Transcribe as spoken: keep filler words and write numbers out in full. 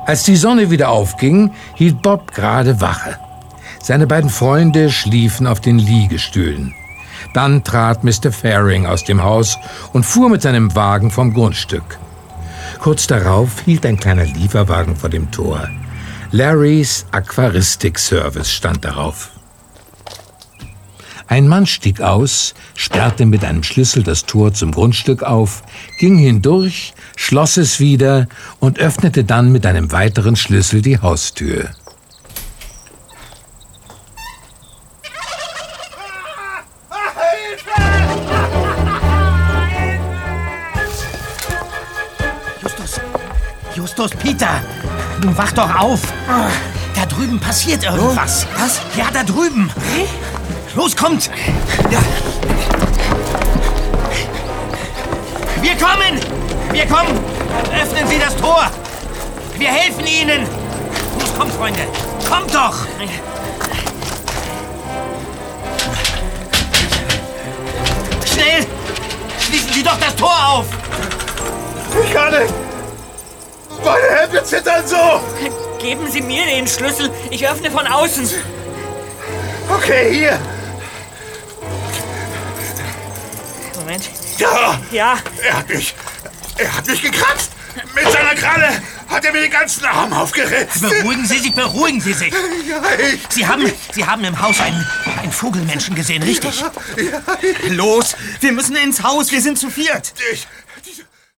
Als die Sonne wieder aufging, hielt Bob gerade Wache. Seine beiden Freunde schliefen auf den Liegestühlen. Dann trat Mister Faring aus dem Haus und fuhr mit seinem Wagen vom Grundstück. Kurz darauf hielt ein kleiner Lieferwagen vor dem Tor. Larrys Aquaristik-Service stand darauf. Ein Mann stieg aus, sperrte mit einem Schlüssel das Tor zum Grundstück auf, ging hindurch, schloss es wieder und öffnete dann mit einem weiteren Schlüssel die Haustür. Justus, Justus, Peter, nun wach doch auf. Da drüben passiert irgendwas. Oh, was? Ja, da drüben. Los, kommt! Ja. Wir kommen! Wir kommen! Öffnen Sie das Tor! Wir helfen Ihnen! Los, kommt, Freunde! Kommt doch! Schnell! Schließen Sie doch das Tor auf! Ich kann nicht! Meine Hände zittern so! Geben Sie mir den Schlüssel. Ich öffne von außen. Okay, hier! Moment. Ja! Ja. Er hat mich... Er hat mich gekratzt! Mit seiner Kralle hat er mir den ganzen Arm aufgeritzt! Beruhigen Sie sich, beruhigen Sie sich! Ja, ich... Sie haben, Sie haben im Haus einen, einen Vogelmenschen gesehen, richtig? Ja, ja, ich... Los, wir müssen ins Haus, wir sind zu viert. Ich,